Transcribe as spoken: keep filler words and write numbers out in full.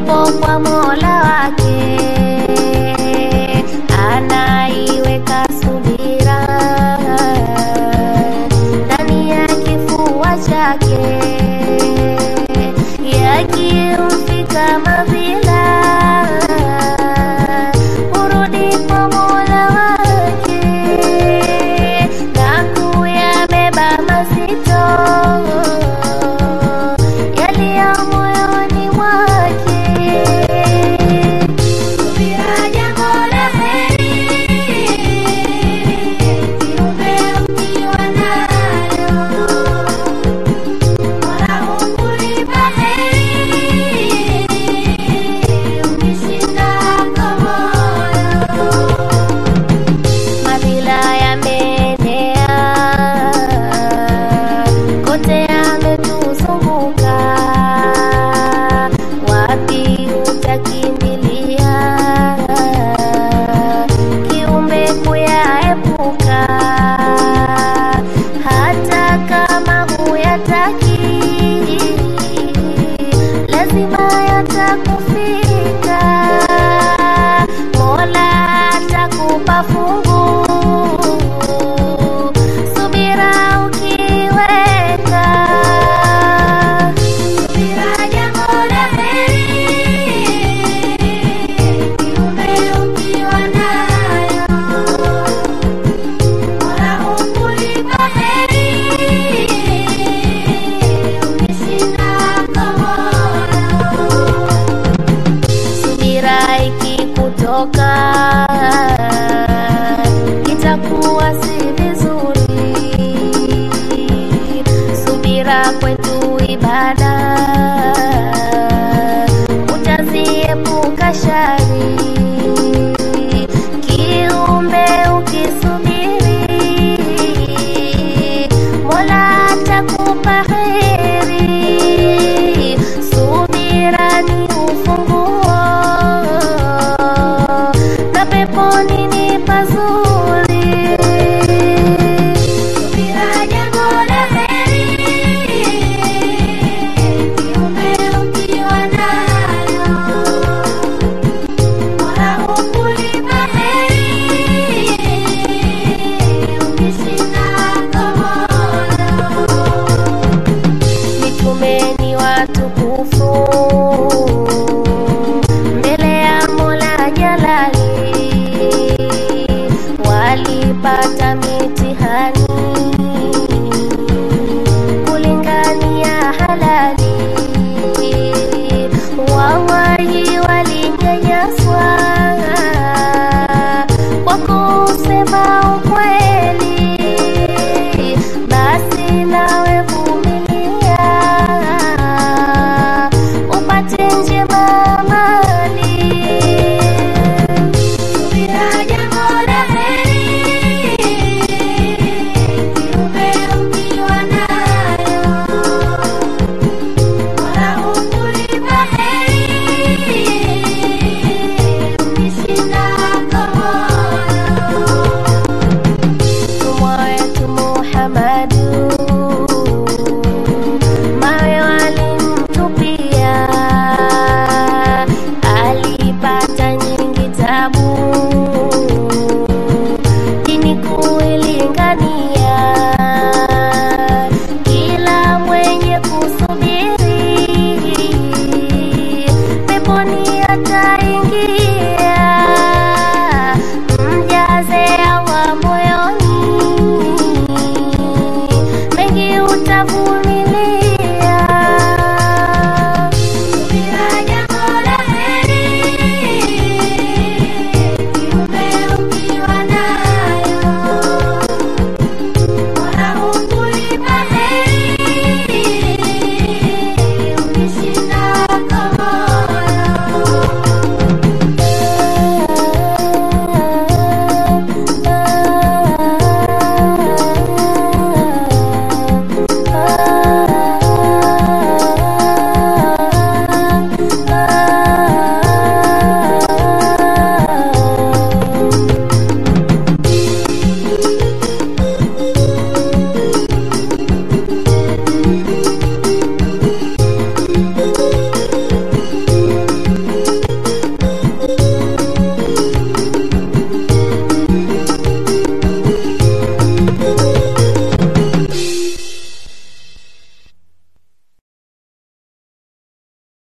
yupo kwa Mola wake, anaiweka subira ndani ya kifua chake, yakimfika madhila urudi kwa Mola wake na kuyabeba mazito yaliyo moyoni mwake. Subira jambo la heri, kiumbe ukiwa nayo, Mola hukulipa heri ukishinda kwa moyo. Madhila yameenea kote, yametuzunguka, wapi utakimbilia kiumbe kuyaepuka? Hata kama huyataki, lazima yatakufika. Mola atakupa fungu, subira ukiweka. Subira jambo la heri, kiumbe ukiwa nayo, Mola hukulipa heri ukishinda kwa moyo. Subira ikikutoka itakuwa si vizuri. Subira kwetu ibada, utaziepuka shari. Kiumbe ukisubiri, Mola atakupa heri. Subira ni ufunguo na peponi ni pazuri. Subira jambo la heri, kiumbe ukiwa nayo, Mola hukulipa heri ukishinda kwa moyo. Mitume ni watukufu mbele ya Mola Jalali, walipata mitihani kulingania halali. Wawahi walinyanyaswa kwa kusema ukweli, basi nawe vumilia upate njema amali. Subira jambo la heri, kiumbe ukiwa nayo, Mola hukulipa heri ukishinda kwa moyo. Mtume wetu Muhammad